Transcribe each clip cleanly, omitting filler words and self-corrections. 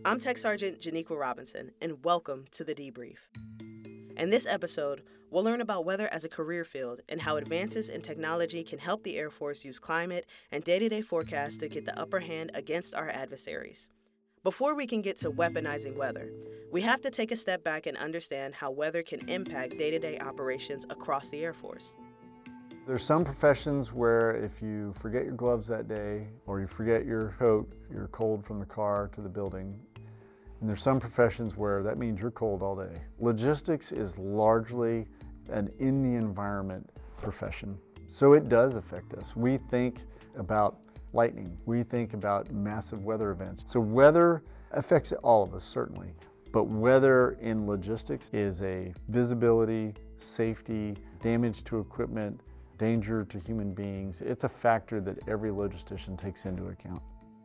I'm Tech Sergeant Janiqua Robinson, and welcome to The Debrief. In this episode, we'll learn about weather as a career field and how advances in technology can help the Air Force use climate and day-to-day forecasts to get the upper hand against our adversaries. Before we can get to weaponizing weather, we have to take a step back and understand how weather can impact day-to-day operations across the Air Force. There's some professions where if you forget your gloves that day or you forget your coat, you're cold from the car to the building. And there's some professions where that means you're cold all day. Logistics is largely an in the environment profession. So it does affect us. We think about lightning. We think about massive weather events. So weather affects all of us, certainly. But weather in logistics is a visibility, safety, damage to equipment, danger to human beings. It's a factor that every logistician takes into account.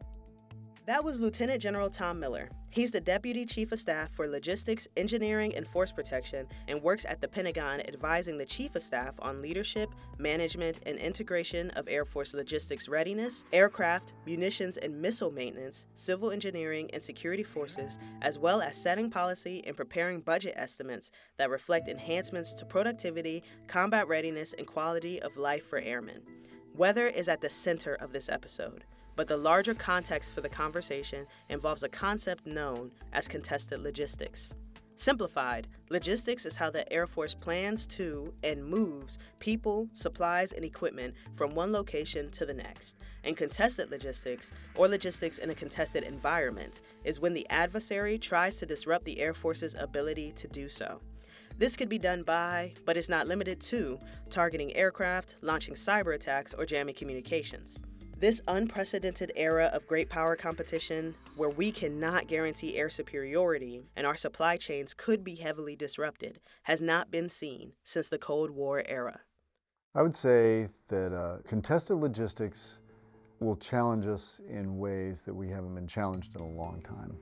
That was Lieutenant General Tom Miller. He's the Deputy Chief of Staff for Logistics, Engineering, and Force Protection and works at the Pentagon advising the Chief of Staff on leadership, management, and integration of Air Force logistics readiness, aircraft, munitions and missile maintenance, civil engineering, and security forces, as well as setting policy and preparing budget estimates that reflect enhancements to productivity, combat readiness, and quality of life for airmen. Weather is at the center of this episode. But the larger context for the conversation involves a concept known as contested logistics. Simplified, logistics is how the Air Force plans to and moves people, supplies, and equipment from one location to the next. And contested logistics, or logistics in a contested environment, is when the adversary tries to disrupt the Air Force's ability to do so. This could be done by, but is not limited to, targeting aircraft, launching cyber attacks, or jamming communications. This unprecedented era of great power competition, where we cannot guarantee air superiority and our supply chains could be heavily disrupted, has not been seen since the Cold War era. I would say that contested logistics will challenge us in ways that we haven't been challenged in a long time.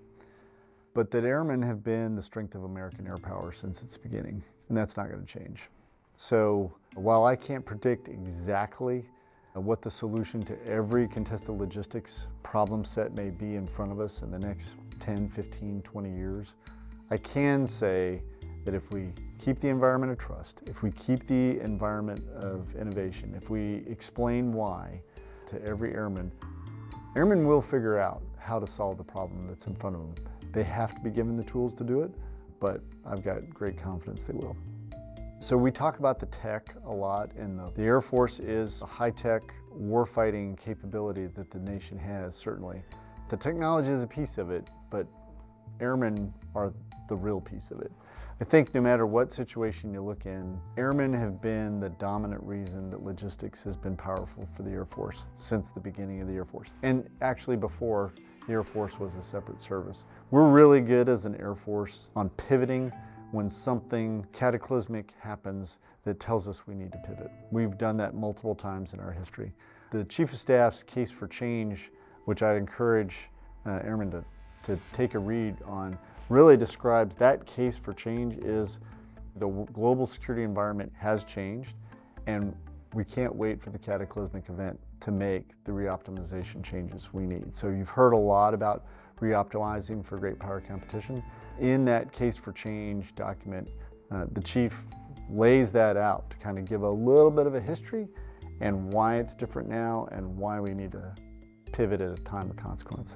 But that airmen have been the strength of American air power since its beginning, and that's not going to change. So while I can't predict exactly what the solution to every contested logistics problem set may be in front of us in the next 10, 15, 20 years, I can say that if we keep the environment of trust, if we keep the environment of innovation, if we explain why to every airman, airmen will figure out how to solve the problem that's in front of them. They have to be given the tools to do it, but I've got great confidence they will. So we talk about the tech a lot, and the Air Force is a high-tech warfighting capability that the nation has, certainly. The technology is a piece of it, but airmen are the real piece of it. I think no matter what situation you look in, airmen have been the dominant reason that logistics has been powerful for the Air Force since the beginning of the Air Force, and actually before the Air Force was a separate service. We're really good as an Air Force on pivoting when something cataclysmic happens that tells us we need to pivot. We've done that multiple times in our history. The Chief of Staff's case for change, which I'd encourage airmen to take a read on, really describes that case for change is the global security environment has changed, and we can't wait for the cataclysmic event to make the reoptimization changes we need. So you've heard a lot about reoptimizing for great power competition. In that case for change document, the chief lays that out to kind of give a little bit of a history and why it's different now and why we need to pivot at a time of consequence.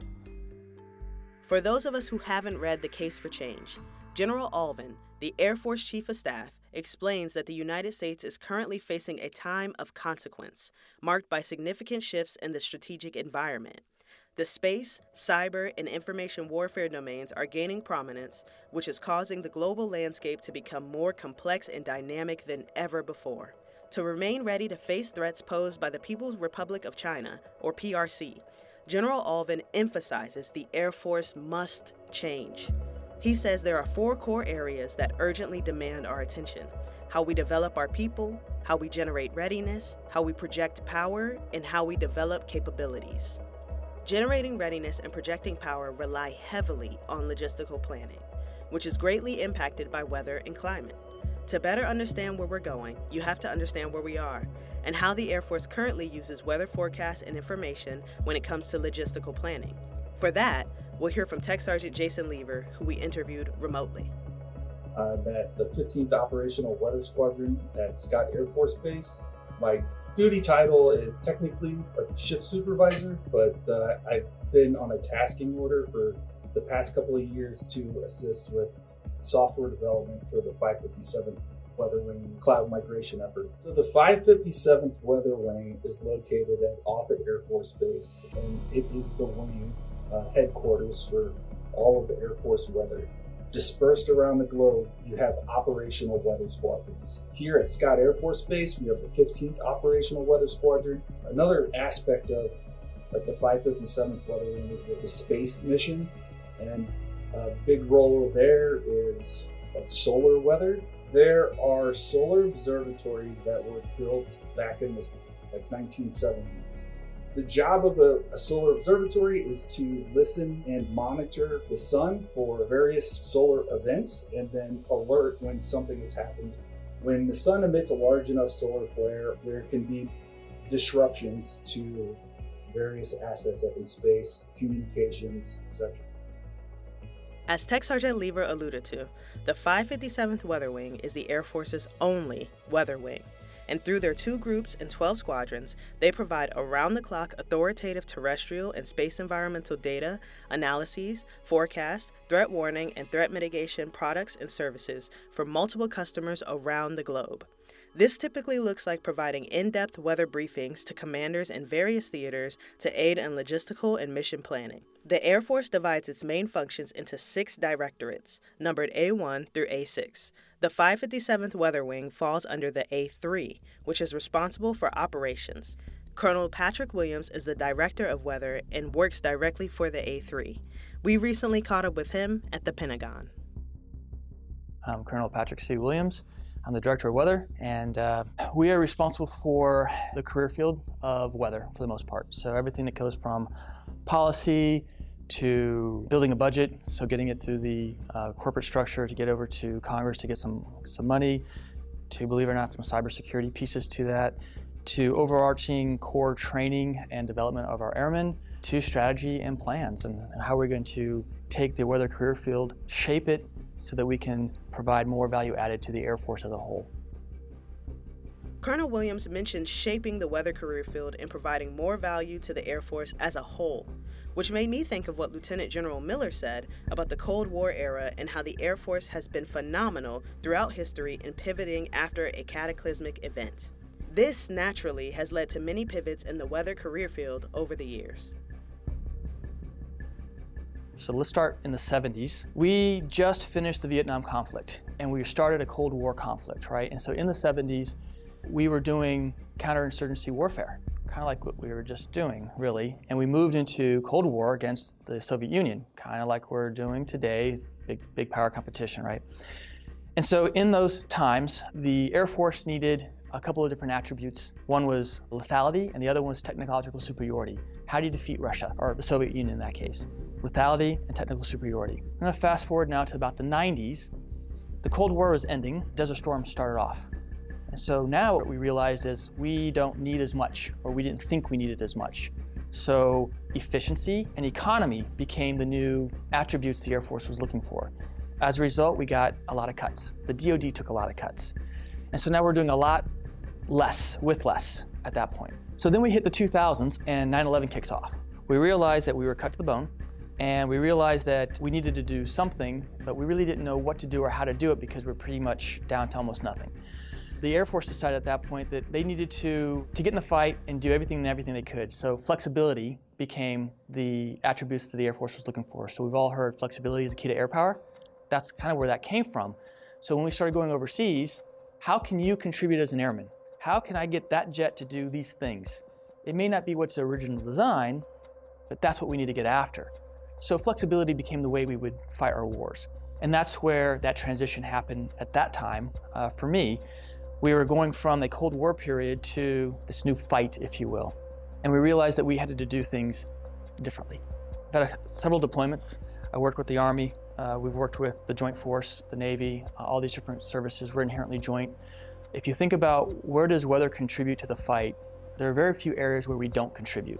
For those of us who haven't read The Case for Change, General Alvin, the Air Force Chief of Staff, explains that the United States is currently facing a time of consequence, marked by significant shifts in the strategic environment. The space, cyber, and information warfare domains are gaining prominence, which is causing the global landscape to become more complex and dynamic than ever before. To remain ready to face threats posed by the People's Republic of China, or PRC, General Alvin emphasizes the Air Force must change. He says there are 4 core areas that urgently demand our attention: how we develop our people, how we generate readiness, how we project power, and how we develop capabilities. Generating readiness and projecting power rely heavily on logistical planning, which is greatly impacted by weather and climate. To better understand where we're going, you have to understand where we are and how the Air Force currently uses weather forecasts and information when it comes to logistical planning. For that, We'll hear from Tech Sergeant Jason Lever, who we interviewed remotely. I'm at the 15th Operational Weather Squadron at Scott Air Force Base. My duty title is technically a shift supervisor, but I've been on a tasking order for the past couple of years to assist with software development for the 557th Weather Wing cloud migration effort. So the 557th Weather Wing is located at Offutt Air Force Base, and it is the wing headquarters for all of the Air Force weather. Dispersed around the globe, you have operational weather squadrons. Here at Scott Air Force Base, we have the 15th Operational Weather Squadron. Another aspect of the 557th Weather Wing is the space mission, and a big role there is solar weather. There are solar observatories that were built back in the 1970s. The job of a solar observatory is to listen and monitor the sun for various solar events and then alert when something has happened. When the sun emits a large enough solar flare, there can be disruptions to various assets up in space, communications, etc. As Tech Sergeant Lever alluded to, the 557th Weather Wing is the Air Force's only weather wing. And through their 2 groups and 12 squadrons, they provide around-the-clock authoritative terrestrial and space environmental data, analyses, forecasts, threat warning, and threat mitigation products and services for multiple customers around the globe. This typically looks like providing in-depth weather briefings to commanders in various theaters to aid in logistical and mission planning. The Air Force divides its main functions into 6 directorates, numbered A1 through A6. The 557th Weather Wing falls under the A3, which is responsible for operations. Colonel Patrick Williams is the Director of Weather and works directly for the A3. We recently caught up with him at the Pentagon. I'm Colonel Patrick C. Williams. I'm the Director of Weather, and we are responsible for the career field of weather for the most part. So everything that goes from policy to building a budget, so getting it through the corporate structure to get over to Congress to get some money, to, believe it or not, some cybersecurity pieces to that, to overarching core training and development of our airmen, to strategy and plans, and how we're going to take the weather career field, shape it so that we can provide more value added to the Air Force as a whole. Colonel Williams mentioned shaping the weather career field and providing more value to the Air Force as a whole, which made me think of what Lieutenant General Miller said about the Cold War era and how the Air Force has been phenomenal throughout history in pivoting after a cataclysmic event. This, naturally, has led to many pivots in the weather career field over the years. So let's start in the 70s. We just finished the Vietnam conflict, and we started a Cold War conflict, right? And so in the 70s, we were doing counterinsurgency warfare, kind of like what we were just doing, really. And we moved into Cold War against the Soviet Union, kind of like we're doing today, big power competition, right? And so in those times, the Air Force needed a couple of different attributes. One was lethality, and the other one was technological superiority. How do you defeat Russia, or the Soviet Union in that case? Lethality and technical superiority. I'm going to fast forward now to about the 90s. The Cold War was ending, Desert Storm started off. And so now what we realized is we don't need as much, or we didn't think we needed as much. So efficiency and economy became the new attributes the Air Force was looking for. As a result, we got a lot of cuts. The DoD took a lot of cuts. And so now we're doing a lot less with less at that point. So then we hit the 2000s and 9/11 kicks off. We realized that we were cut to the bone, and we realized that we needed to do something, but we really didn't know what to do or how to do it because we're pretty much down to almost nothing. The Air Force decided at that point that they needed to get in the fight and do everything they could. So flexibility became the attributes that the Air Force was looking for. So we've all heard flexibility is the key to air power. That's kind of where that came from. So when we started going overseas, how can you contribute as an airman? How can I get that jet to do these things? It may not be what's the original design, but that's what we need to get after. So flexibility became the way we would fight our wars. And that's where that transition happened at that time for me. We were going from a Cold War period to this new fight, if you will. And we realized that we had to do things differently. I've had several deployments. I worked with the Army. We've worked with the Joint Force, the Navy, all these different services. We're inherently joint. If you think about where does weather contribute to the fight, there are very few areas where we don't contribute.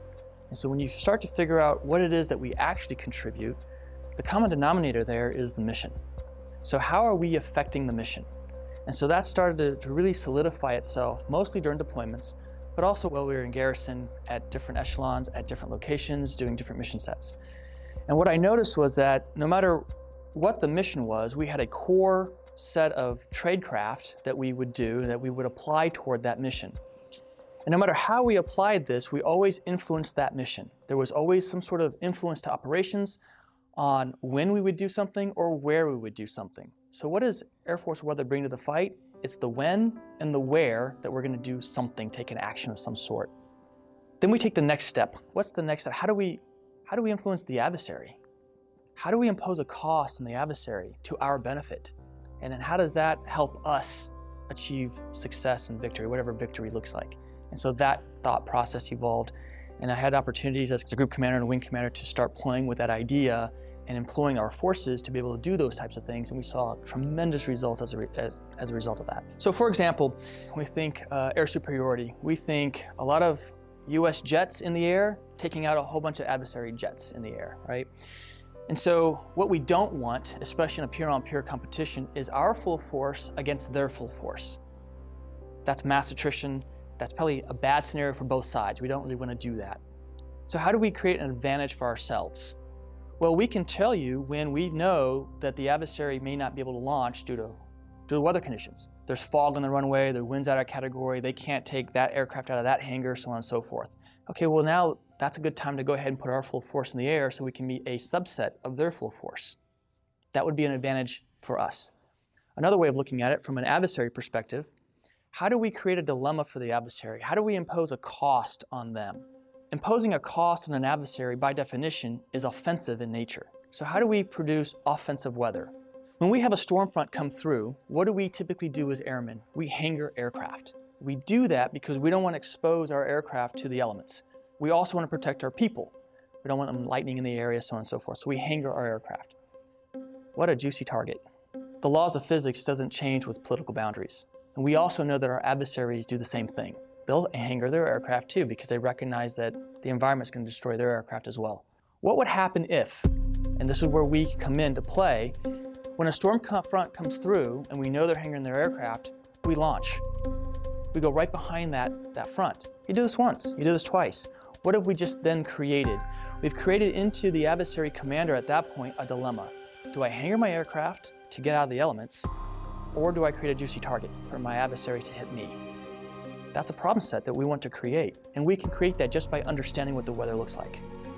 And so when you start to figure out what it is that we actually contribute, the common denominator there is the mission. So how are we affecting the mission? And so that started to really solidify itself, mostly during deployments, but also while we were in garrison at different echelons, at different locations, doing different mission sets. And what I noticed was that no matter what the mission was, we had a core set of tradecraft that we would do, that we would apply toward that mission. And no matter how we applied this, we always influenced that mission. There was always some sort of influence to operations on when we would do something or where we would do something. So what does Air Force weather bring to the fight? It's the when and the where that we're going to do something, take an action of some sort. Then we take the next step. What's the next step? How do we influence the adversary? How do we impose a cost on the adversary to our benefit? And then how does that help us achieve success and victory, whatever victory looks like? And so that thought process evolved, and I had opportunities as a group commander and a wing commander to start playing with that idea and employing our forces to be able to do those types of things, and we saw tremendous results as a result of that. So for example, we think air superiority. We think a lot of US jets in the air taking out a whole bunch of adversary jets in the air, right? And so what we don't want, especially in a peer-on-peer competition, is our full force against their full force. That's mass attrition. That's probably a bad scenario for both sides. We don't really want to do that. So how do we create an advantage for ourselves? Well, we can tell you when we know that the adversary may not be able to launch due to weather conditions. There's fog on the runway, there are winds out of category, they can't take that aircraft out of that hangar, so on and so forth. Okay, well now that's a good time to go ahead and put our full force in the air so we can meet a subset of their full force. That would be an advantage for us. Another way of looking at it from an adversary perspective, how do we create a dilemma for the adversary? How do we impose a cost on them? Imposing a cost on an adversary, by definition, is offensive in nature. So how do we produce offensive weather? When we have a storm front come through, what do we typically do as airmen? We hangar aircraft. We do that because we don't want to expose our aircraft to the elements. We also want to protect our people. We don't want them lightning in the area, so on and so forth. So we hangar our aircraft. What a juicy target. The laws of physics doesn't change with political boundaries. And we also know that our adversaries do the same thing. They'll hangar their aircraft too because they recognize that the environment is going to destroy their aircraft as well. What would happen if, and this is where we come into play, when a storm front comes through and we know they're hangaring their aircraft, we launch. We go right behind that front. You do this once, you do this twice. What have we just then created? We've created into the adversary commander at that point a dilemma. Do I hangar my aircraft to get out of the elements, or do I create a juicy target for my adversary to hit me? That's a problem set that we want to create, and we can create that just by understanding what the weather looks like.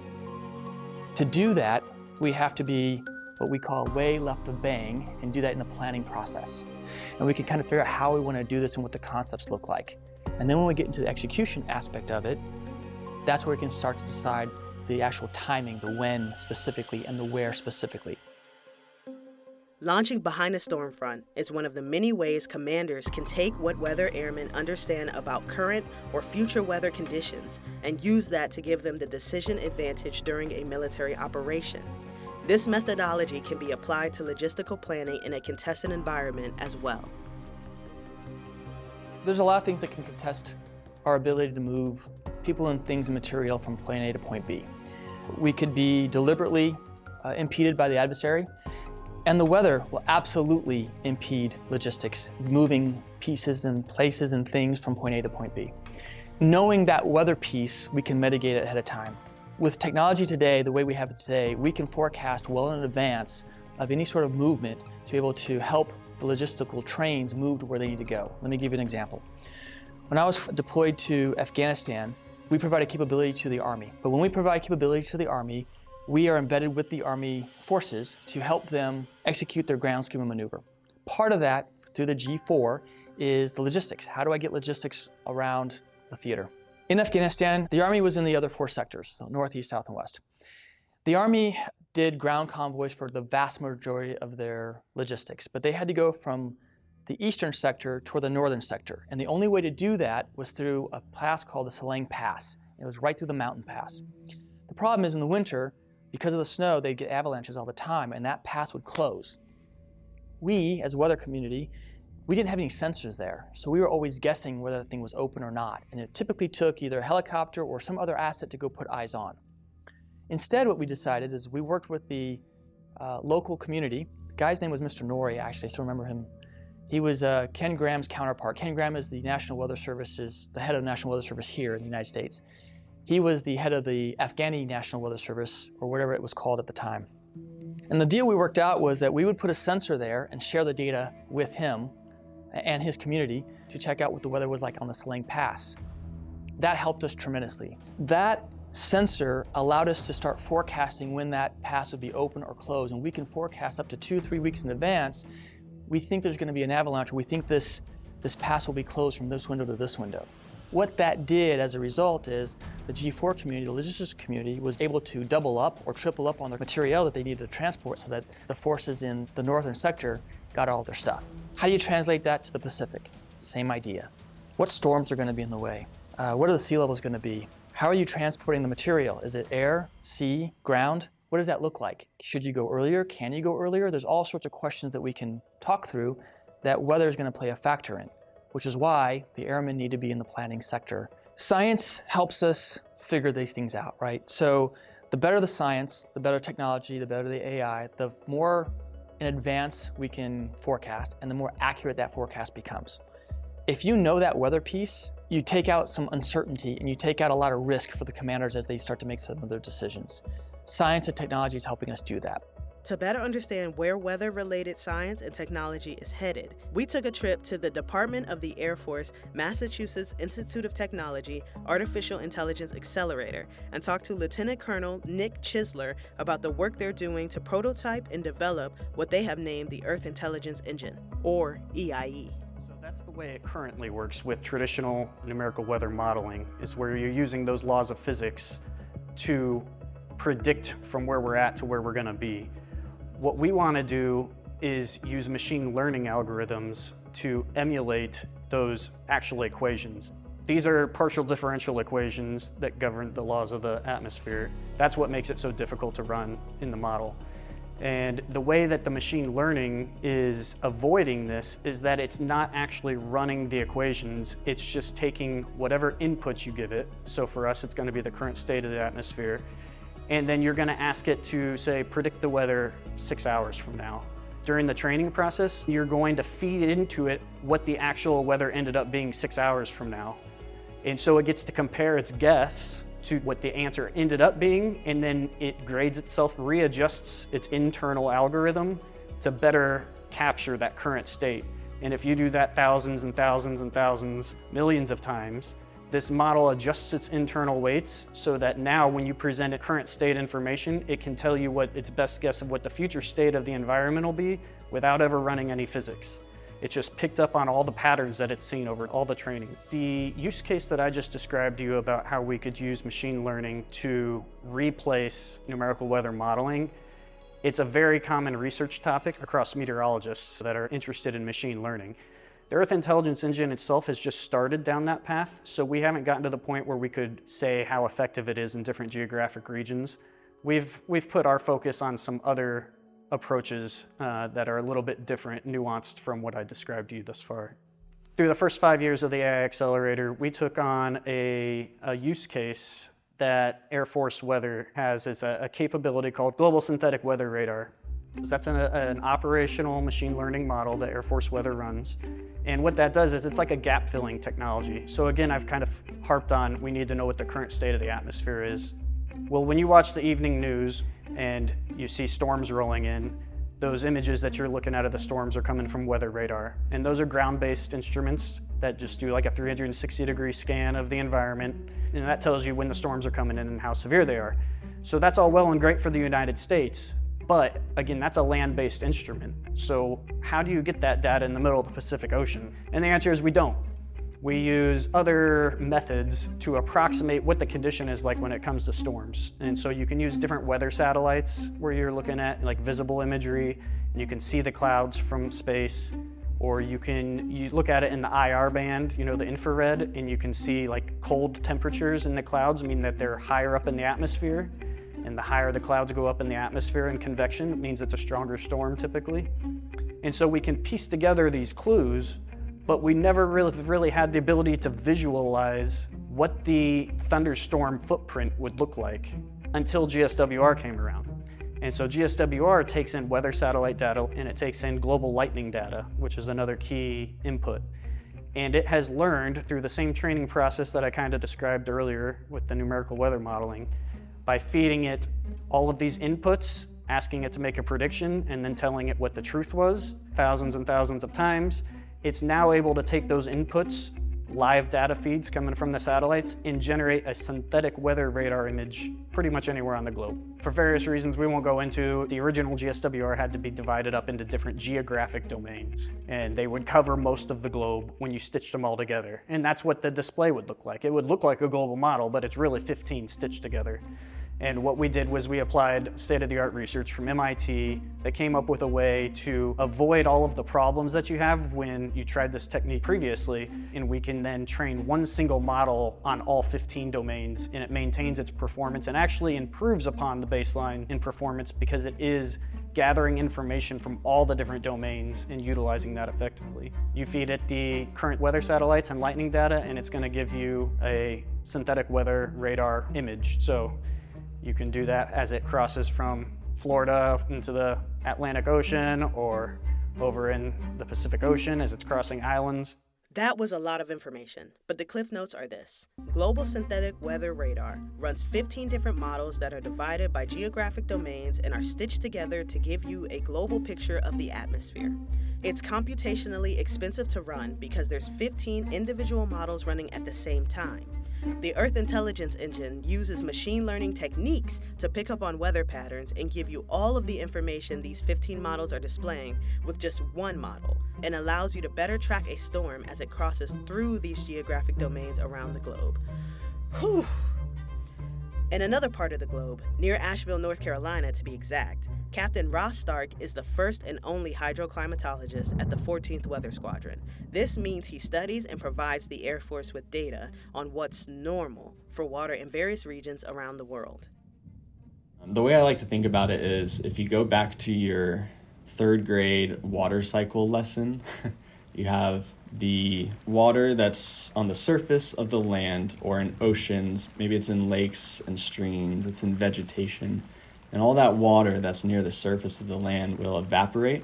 To do that, we have to be what we call way left of bang and do that in the planning process. And we can kind of figure out how we want to do this and what the concepts look like. And then when we get into the execution aspect of it, that's where we can start to decide the actual timing, the when specifically and the where specifically. Launching behind a storm front is one of the many ways commanders can take what weather airmen understand about current or future weather conditions and use that to give them the decision advantage during a military operation. This methodology can be applied to logistical planning in a contested environment as well. There's a lot of things that can contest our ability to move people and things and material from point A to point B. We could be deliberately impeded by the adversary, and the weather will absolutely impede logistics, moving pieces and places and things from point A to point B. Knowing that weather piece, we can mitigate it ahead of time. With technology today, the way we have it today, we can forecast well in advance of any sort of movement to be able to help the logistical trains move to where they need to go. Let me give you an example. When I was deployed to Afghanistan, we provided capability to the Army. But when we provide capability to the Army, we are embedded with the Army forces to help them execute their ground scheme and maneuver. Part of that, through the G4, is the logistics. How do I get logistics around the theater? In Afghanistan, the Army was in the other four sectors, so northeast, south, and west. The Army did ground convoys for the vast majority of their logistics, but they had to go from the eastern sector toward the northern sector. And the only way to do that was through a pass called the Salang Pass. It was right through the mountain pass. The problem is in the winter, because of the snow, they'd get avalanches all the time, and that pass would close. We, as a weather community, we didn't have any sensors there, so we were always guessing whether the thing was open or not, and it typically took either a helicopter or some other asset to go put eyes on. Instead, what we decided is we worked with the local community. The guy's name was Mr. Nori, actually, I still remember him. He was Ken Graham's counterpart. Ken Graham is the National Weather Service, is the head of the National Weather Service here in the United States. He was the head of the Afghani National Weather Service, or whatever it was called at the time. And the deal we worked out was that we would put a sensor there and share the data with him and his community to check out what the weather was like on the Salang Pass. That helped us tremendously. That sensor allowed us to start forecasting when that pass would be open or closed, and we can forecast up to 2-3 weeks in advance. We think there's going to be an avalanche, or we think this pass will be closed from this window to this window. What that did as a result is the G4 community, the logistics community, was able to double up or triple up on the material that they needed to transport so that the forces in the northern sector got all their stuff. How do you translate that to the Pacific? Same idea. What storms are going to be in the way? What are the sea levels going to be? How are you transporting the material? Is it air, sea, ground? What does that look like? Should you go earlier? Can you go earlier? There's all sorts of questions that we can talk through that weather is going to play a factor in, which is why the airmen need to be in the planning sector. Science helps us figure these things out, right? So the better the science, the better technology, the better the AI, the more in advance we can forecast, and the more accurate that forecast becomes. If you know that weather piece, you take out some uncertainty and you take out a lot of risk for the commanders as they start to make some of their decisions. Science and technology is helping us do that. To better understand where weather-related science and technology is headed, we took a trip to the Department of the Air Force, Massachusetts Institute of Technology Artificial Intelligence Accelerator, and talked to Lieutenant Colonel Nick Chisler about the work they're doing to prototype and develop what they have named the Earth Intelligence Engine, or EIE. That's the way it currently works with traditional numerical weather modeling, is where you're using those laws of physics to predict from where we're at to where we're going to be. What we want to do is use machine learning algorithms to emulate those actual equations. These are partial differential equations that govern the laws of the atmosphere. That's what makes it so difficult to run in the model. And the way that the machine learning is avoiding this is that it's not actually running the equations, it's just taking whatever inputs you give it. So for us, it's going to be the current state of the atmosphere. And then you're going to ask it to, say, predict the weather 6 hours from now. During the training process, you're going to feed into it what the actual weather ended up being 6 hours from now. And so it gets to compare its guess to what the answer ended up being, and then it grades itself, readjusts its internal algorithm to better capture that current state. And if you do that thousands and thousands and thousands, millions of times, this model adjusts its internal weights so that now when you present it current state information, it can tell you what its best guess of what the future state of the environment will be without ever running any physics. It just picked up on all the patterns that it's seen over all the training. The use case that I just described to you about how we could use machine learning to replace numerical weather modeling, it's a very common research topic across meteorologists that are interested in machine learning. The Earth Intelligence Engine itself has just started down that path, so we haven't gotten to the point where we could say how effective it is in different geographic regions. We've put our focus on some other approaches that are a little bit different, nuanced from what I described to you thus far. Through the first 5 years of the AI Accelerator, we took on a use case that Air Force Weather has as a capability called Global Synthetic Weather Radar. That's an operational machine learning model that Air Force Weather runs. And what that does is it's like a gap filling technology. So again, I've kind of harped on we need to know what the current state of the atmosphere is. Well, when you watch the evening news and you see storms rolling in, those images that you're looking at of the storms are coming from weather radar. And those are ground-based instruments that just do like a 360-degree scan of the environment. And that tells you when the storms are coming in and how severe they are. So that's all well and great for the United States. But again, that's a land-based instrument. So how do you get that data in the middle of the Pacific Ocean? And the answer is we don't. We use other methods to approximate what the condition is like when it comes to storms. And so you can use different weather satellites where you're looking at like visible imagery, and you can see the clouds from space, or you look at it in the IR band, the infrared, and you can see like cold temperatures in the clouds, meaning that they're higher up in the atmosphere. And the higher the clouds go up in the atmosphere in convection, it means it's a stronger storm typically. And so we can piece together these clues but we never really had the ability to visualize what the thunderstorm footprint would look like until GSWR came around. And so GSWR takes in weather satellite data and it takes in global lightning data, which is another key input. And it has learned through the same training process that I kind of described earlier with the numerical weather modeling, by feeding it all of these inputs, asking it to make a prediction, and then telling it what the truth was thousands and thousands of times, it's now able to take those inputs, live data feeds coming from the satellites, and generate a synthetic weather radar image pretty much anywhere on the globe. For various reasons we won't go into, the original GSWR had to be divided up into different geographic domains, and they would cover most of the globe when you stitched them all together. And that's what the display would look like. It would look like a global model, but it's really 15 stitched together. And what we did was we applied state-of-the-art research from MIT that came up with a way to avoid all of the problems that you have when you tried this technique previously, and we can then train one single model on all 15 domains, and it maintains its performance and actually improves upon the baseline in performance because it is gathering information from all the different domains and utilizing that effectively. You feed it the current weather satellites and lightning data, and it's going to give you a synthetic weather radar image. So you can do that as it crosses from Florida into the Atlantic Ocean or over in the Pacific Ocean as it's crossing islands. That was a lot of information, but the cliff notes are this. Global Synthetic Weather Radar runs 15 different models that are divided by geographic domains and are stitched together to give you a global picture of the atmosphere. It's computationally expensive to run because there's 15 individual models running at the same time. The Earth Intelligence Engine uses machine learning techniques to pick up on weather patterns and give you all of the information these 15 models are displaying with just one model, and allows you to better track a storm as it crosses through these geographic domains around the globe. Whew! In another part of the globe, near Asheville, North Carolina to be exact, Captain Ross Stark is the first and only hydroclimatologist at the 14th Weather Squadron. This means he studies and provides the Air Force with data on what's normal for water in various regions around the world. The way I like to think about it is if you go back to your third grade water cycle lesson, you have the water that's on the surface of the land or in oceans, maybe it's in lakes and streams, it's in vegetation, and all that water that's near the surface of the land will evaporate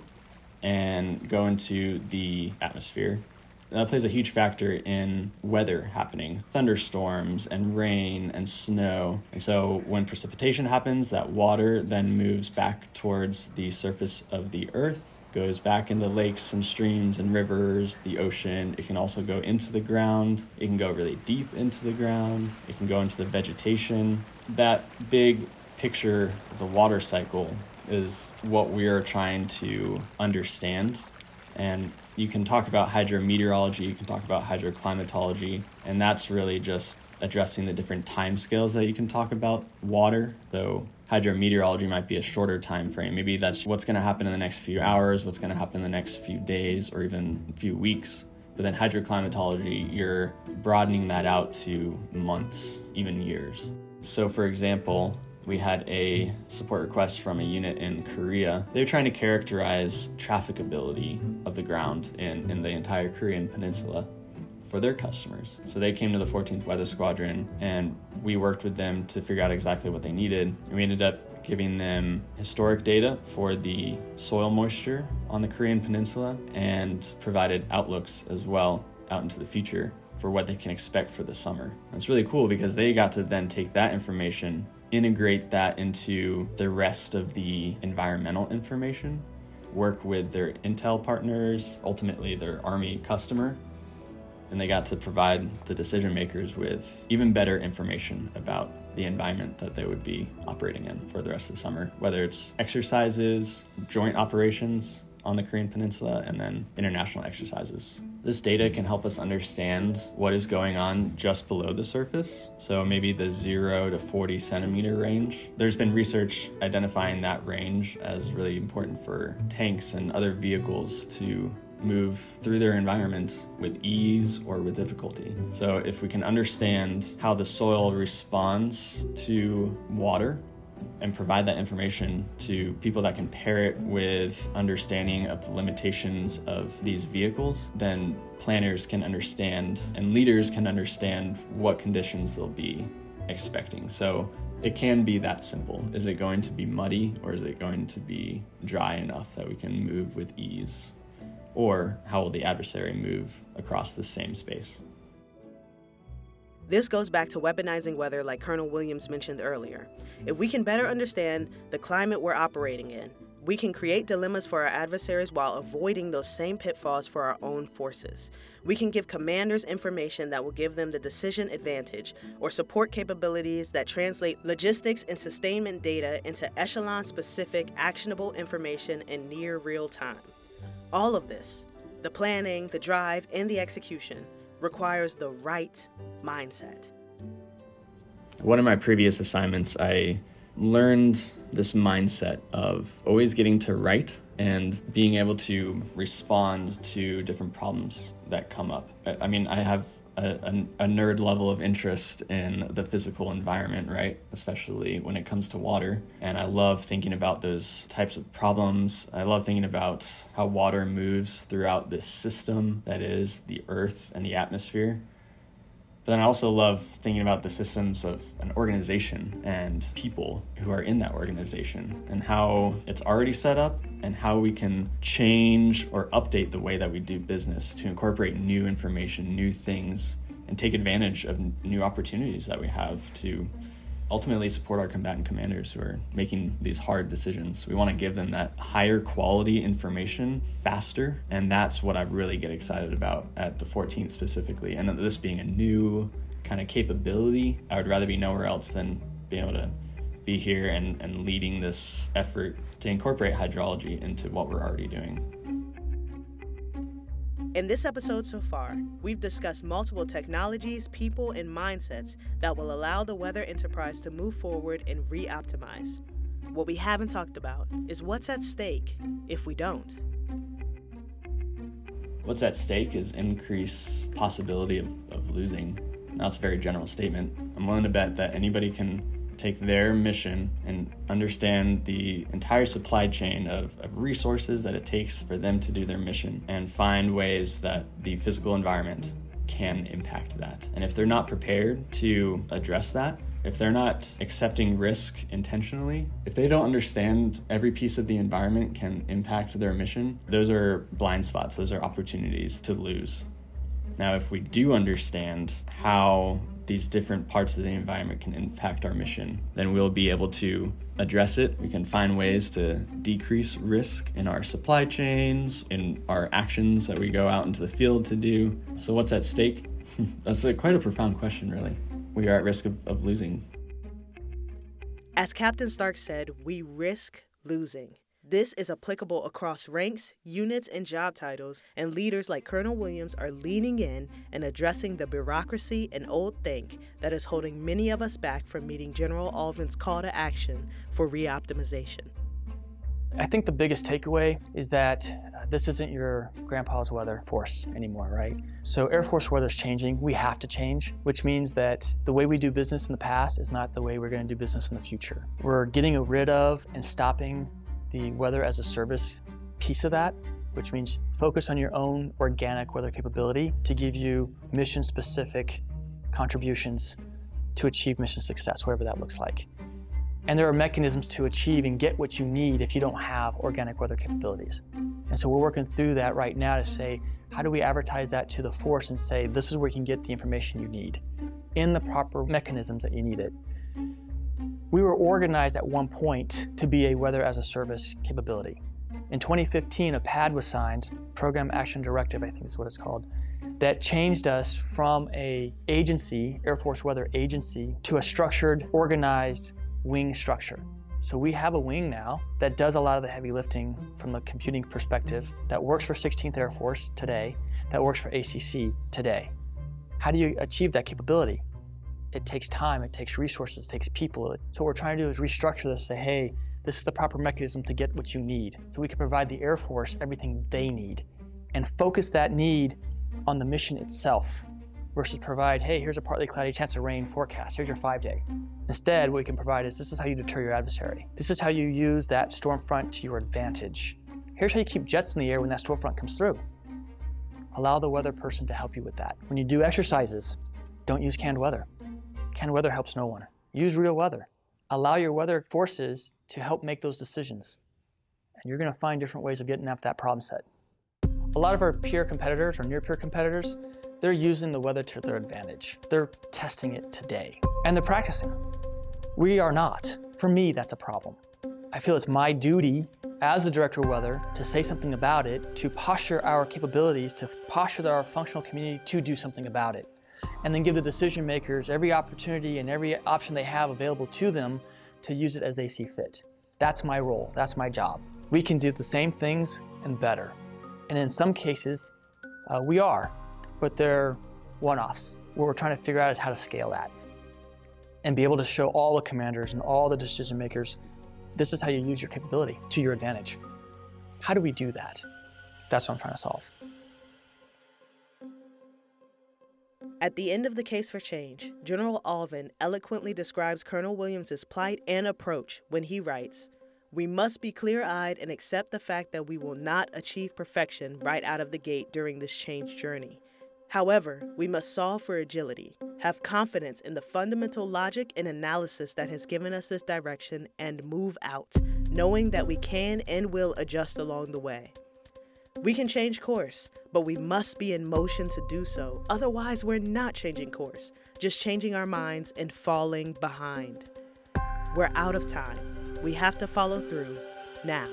and go into the atmosphere. And that plays a huge factor in weather happening, thunderstorms and rain and snow. And so when precipitation happens, that water then moves back towards the surface of the earth, goes back into lakes and streams and rivers, the ocean. It can also go into the ground. It can go really deep into the ground. It can go into the vegetation. That big picture of the water cycle is what we are trying to understand. And you can talk about hydrometeorology, you can talk about hydroclimatology, and that's really just addressing the different time scales that you can talk about water. So hydrometeorology might be a shorter time frame. Maybe that's what's going to happen in the next few hours, what's going to happen in the next few days, or even a few weeks. But then hydroclimatology, you're broadening that out to months, even years. So for example, we had a support request from a unit in Korea. They're trying to characterize trafficability of the ground in the entire Korean peninsula for their customers. So they came to the 14th Weather Squadron and we worked with them to figure out exactly what they needed. And we ended up giving them historic data for the soil moisture on the Korean peninsula and provided outlooks as well out into the future for what they can expect for the summer. And it's really cool because they got to then take that information, integrate that into the rest of the environmental information, work with their intel partners, ultimately their Army customer, and they got to provide the decision makers with even better information about the environment that they would be operating in for the rest of the summer, whether it's exercises, joint operations on the Korean Peninsula, and then international exercises. This data can help us understand what is going on just below the surface, so maybe the 0 to 40 centimeter range. There's been research identifying that range as really important for tanks and other vehicles to move through their environment with ease or with difficulty. So if we can understand how the soil responds to water and provide that information to people that can pair it with understanding of the limitations of these vehicles, then planners can understand and leaders can understand what conditions they'll be expecting. So it can be that simple. Is it going to be muddy, or is it going to be dry enough that we can move with ease? Or how will the adversary move across the same space? This goes back to weaponizing weather like Colonel Williams mentioned earlier. If we can better understand the climate we're operating in, we can create dilemmas for our adversaries while avoiding those same pitfalls for our own forces. We can give commanders information that will give them the decision advantage, or support capabilities that translate logistics and sustainment data into echelon-specific, actionable information in near real time. All of this, the planning, the drive, and the execution, requires the right mindset. One of my previous assignments, I learned this mindset of always getting to right and being able to respond to different problems that come up. I mean, I have a nerd level of interest in the physical environment, right? Especially when it comes to water. And I love thinking about those types of problems. I love thinking about how water moves throughout this system that is the earth and the atmosphere. But then I also love thinking about the systems of an organization and people who are in that organization and how it's already set up and how we can change or update the way that we do business to incorporate new information, new things, and take advantage of new opportunities that we have to ultimately support our combatant commanders who are making these hard decisions. We want to give them that higher quality information faster, and that's what I really get excited about at the 14th specifically. And this being a new kind of capability, I would rather be nowhere else than be able to be here and leading this effort to incorporate hydrology into what we're already doing. In this episode so far, we've discussed multiple technologies, people, and mindsets that will allow the weather enterprise to move forward and re-optimize. What we haven't talked about is what's at stake if we don't. What's at stake is increased possibility of losing. Now, it's a very general statement. I'm willing to bet that anybody can take their mission and understand the entire supply chain of resources that it takes for them to do their mission and find ways that the physical environment can impact that. And if they're not prepared to address that, if they're not accepting risk intentionally, if they don't understand every piece of the environment can impact their mission, those are blind spots, those are opportunities to lose. Now, if we do understand how these different parts of the environment can impact our mission, then we'll be able to address it. We can find ways to decrease risk in our supply chains, in our actions that we go out into the field to do. So what's at stake? That's quite a profound question, really. We are at risk of losing. As Captain Stark said, we risk losing. This is applicable across ranks, units, and job titles, and leaders like Colonel Williams are leaning in and addressing the bureaucracy and old think that is holding many of us back from meeting General Alvin's call to action for re-optimization. I think the biggest takeaway is that this isn't your grandpa's weather force anymore, right? So Air Force weather is changing. We have to change, which means that the way we do business in the past is not the way we're going to do business in the future. We're getting rid of and stopping the weather as a service piece of that, which means focus on your own organic weather capability to give you mission-specific contributions to achieve mission success, whatever that looks like. And there are mechanisms to achieve and get what you need if you don't have organic weather capabilities. And so we're working through that right now to say, how do we advertise that to the force and say, this is where you can get the information you need in the proper mechanisms that you need it. We were organized at one point to be a weather as a service capability. In 2015, a PAD was signed, Program Action Directive, I think is what it's called, that changed us from a agency, Air Force Weather Agency, to a structured, organized wing structure. So we have a wing now that does a lot of the heavy lifting from a computing perspective, that works for 16th Air Force today, that works for ACC today. How do you achieve that capability? It takes time, it takes resources, it takes people. So what we're trying to do is restructure this, say, hey, this is the proper mechanism to get what you need. So we can provide the Air Force everything they need and focus that need on the mission itself versus provide, hey, here's a partly cloudy chance of rain forecast. Here's your 5-day. Instead, what we can provide is, this is how you deter your adversary. This is how you use that storm front to your advantage. Here's how you keep jets in the air when that storm front comes through. Allow the weather person to help you with that. When you do exercises, don't use canned weather. Canned weather helps no one. Use real weather. Allow your weather forces to help make those decisions. And you're gonna find different ways of getting after that problem set. A lot of our peer competitors or near peer competitors, they're using the weather to their advantage. They're testing it today, and they're practicing. We are not. For me, that's a problem. I feel it's my duty as the director of weather to say something about it, to posture our capabilities, to posture our functional community to do something about it, and then give the decision makers every opportunity and every option they have available to them to use it as they see fit. That's my role, that's my job. We can do the same things and better. And in some cases, we are, but they're one-offs. What we're trying to figure out is how to scale that and be able to show all the commanders and all the decision makers, this is how you use your capability to your advantage. How do we do that? That's what I'm trying to solve. At the end of The Case for Change, General Alvin eloquently describes Colonel Williams' plight and approach when he writes, "We must be clear-eyed and accept the fact that we will not achieve perfection right out of the gate during this change journey. However, we must solve for agility, have confidence in the fundamental logic and analysis that has given us this direction, and move out, knowing that we can and will adjust along the way. We can change course, but we must be in motion to do so. Otherwise, we're not changing course, just changing our minds and falling behind. We're out of time. We have to follow through now."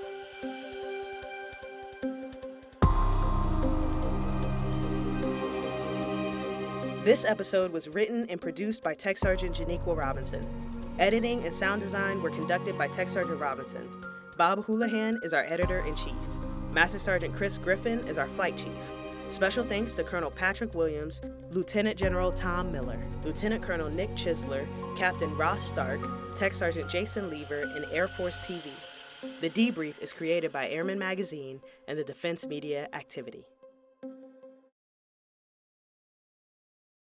This episode was written and produced by Tech Sergeant Janiqua Robinson. Editing and sound design were conducted by Tech Sergeant Robinson. Bob Houlihan is our editor-in-chief. Master Sergeant Chris Griffin is our flight chief. Special thanks to Colonel Patrick Williams, Lieutenant General Tom Miller, Lieutenant Colonel Nick Chisler, Captain Ross Stark, Tech Sergeant Jason Lever, and Air Force TV. The Debrief is created by Airman Magazine and the Defense Media Activity.